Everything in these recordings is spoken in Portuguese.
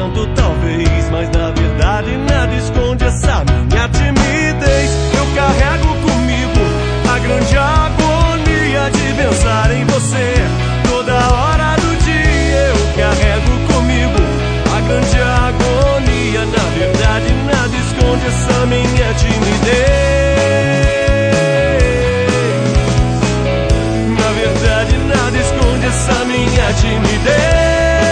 momento talvez, mas na verdade nada esconde essa minha timidez. Eu carrego comigo a grande agonia de pensar em você toda hora do dia. Eu carrego comigo a grande agonia. Na verdade nada esconde essa minha timidez. Na verdade nada esconde essa minha timidez.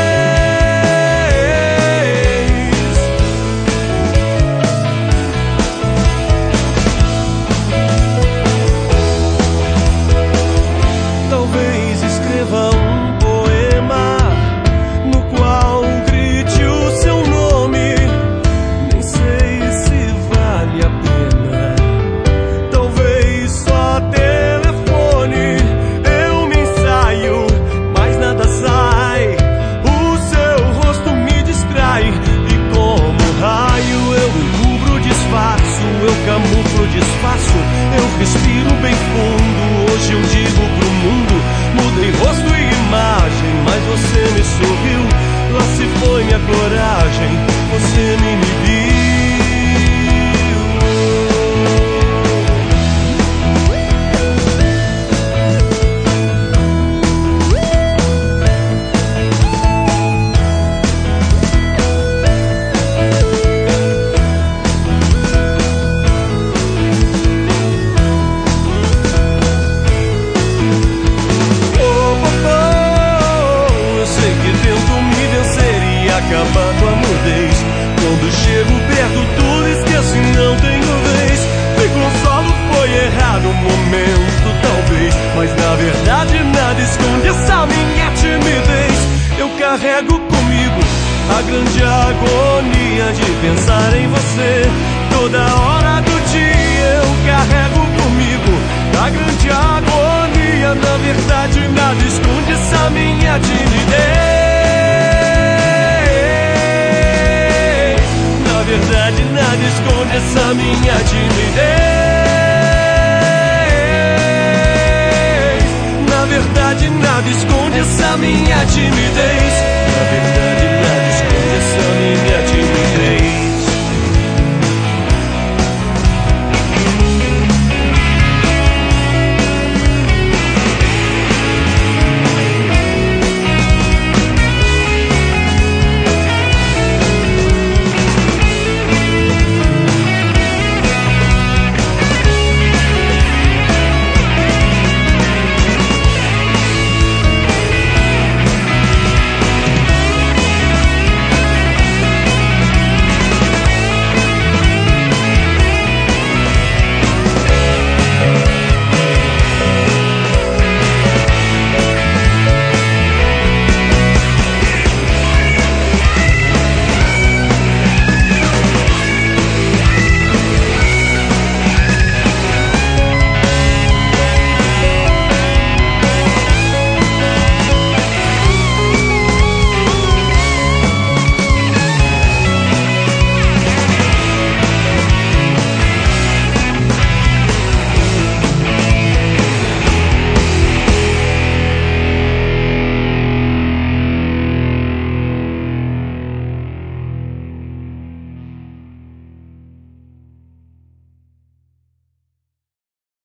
Talvez escreva um poema no qual grite o seu nome. Nem sei se vale a pena. Talvez só telefone. Eu me ensaio, mas nada sai. O seu rosto me distrai. E como raio eu encubro, disfarço. Eu camuflo, disfarço. Eu respiro bem fundo. Hoje eu digo pro mundo: mudei rosto e imagem, mas você me sorriu. Lá se foi minha coragem, você me inibiu. Acabar com a mudez. Quando chego perto tudo esqueço e não tenho vez. Me consolo, foi errado o momento talvez, mas na verdade nada esconde essa minha timidez. Eu carrego comigo a grande agonia de pensar em você toda hora do dia. Eu carrego comigo a grande agonia. Na verdade nada esconde essa minha timidez. Na verdade nada esconde essa minha timidez. Na verdade nada esconde essa minha timidez. Na verdade